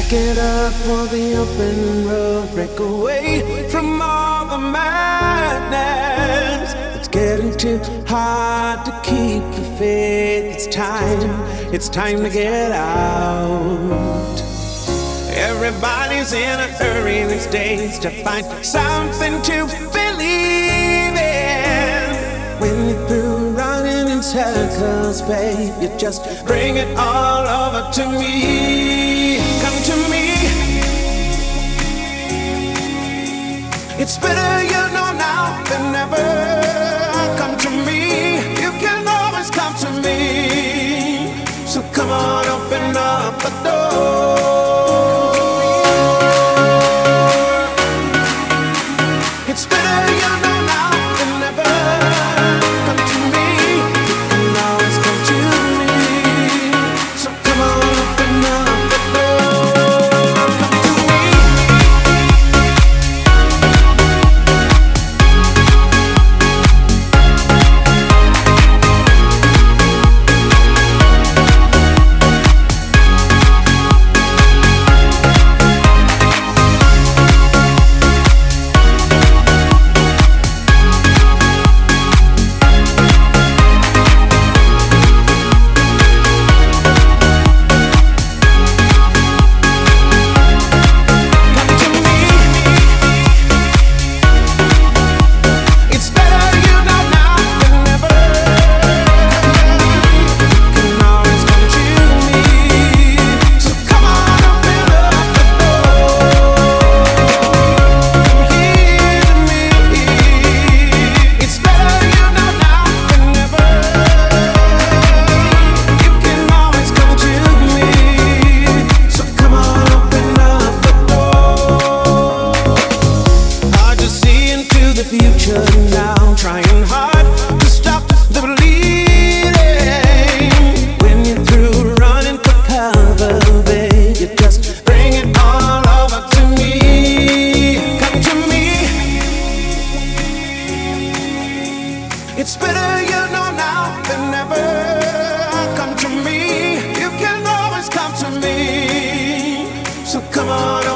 Get up for the open road, break away from all the madness. It's getting too hard to keep the faith. It's time to get out. Everybody's in a hurry these days to find something to believe in. When you're through running in circles, babe, you just bring it all over to me. Come to me. It's better you know now than never. Come to me. You can always come to me. So come on, open up the door. It's better you know now than never. Come to me. You can always come to me. So come on, open up the door. Come to me. Future now, trying hard to stop the bleeding. When you're through running for cover, babe, you just bring it all over to me. Come to me. It's better you know now than never. Come to me. You can always come to me. So come on.